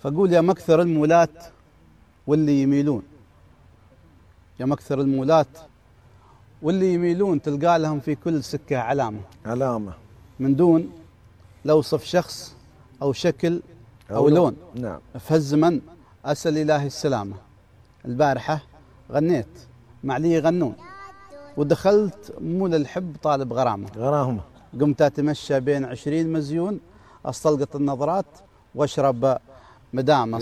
فقول يا مكثر المولات واللي يميلون، يا مكثر المولات واللي يميلون، تلقى لهم في كل سكة علامة من دون لوصف شخص أو شكل أو لون. نعم. فهالزمن أسأل إلهي السلامة. البارحة غنيت مع لي يغنون، ودخلت مول الحب طالب غرامة. قمت أتمشى بين 20 مزيون، أستلقط النظرات وأشرب مدامة.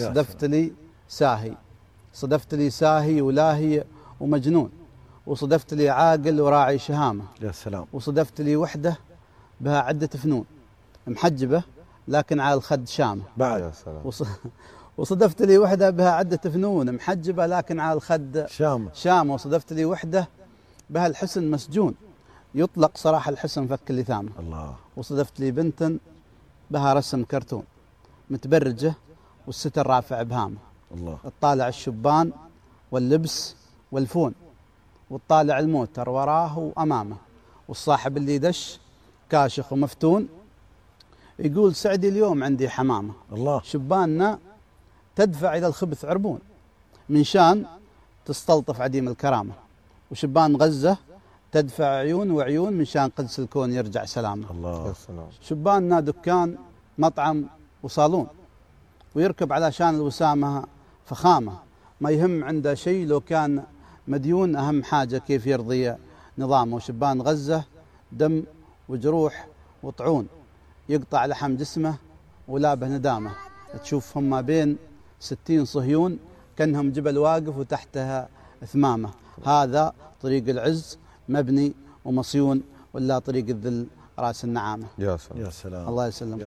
صدفت لي ساهي ولاهي ومجنون، وصدفت لي عاقل وراعي شهامة. يا سلام. وصدفت لي وحدة بها عدة فنون، محجبة لكن على الخد شامة. بعد يا سلام. وصدفت لي وحدة بها عدة فنون، محجبة لكن على الخد شامة. وصدفت لي وحدة بها الحسن مسجون، يطلق صراحة الحسن فك اللثامة. الله. وصدفت لي بنت بها رسم كرتون، متبرجة والستر رافع بهامة. الله. الطالع الشبان واللبس والفون، والطالع الموتر وراه وأمامه، والصاحب اللي دش كاشخ ومفتون، يقول سعدي اليوم عندي حمامة. الله. شباننا تدفع إلى الخبث عربون، من شان تستلطف عديم الكرامة. وشبان غزة تدفع عيون وعيون، من شان قدس الكون يرجع سلامة. الله. يا سلام. شباننا دكان مطعم وصالون، ويركب على شان الوسامة فخامة، ما يهم عنده شيء لو كان مديون، أهم حاجة كيف يرضي نظامه. وشبان غزة دم وجروح وطعون، يقطع لحم جسمه ولا به ندامة. تشوفهم ما بين 60 صهيون، كأنهم جبل واقف وتحتها ثمامة. هذا طريق العز مبني ومصيون، ولا طريق الذل راس النعامة. يا سلام. الله يسلم.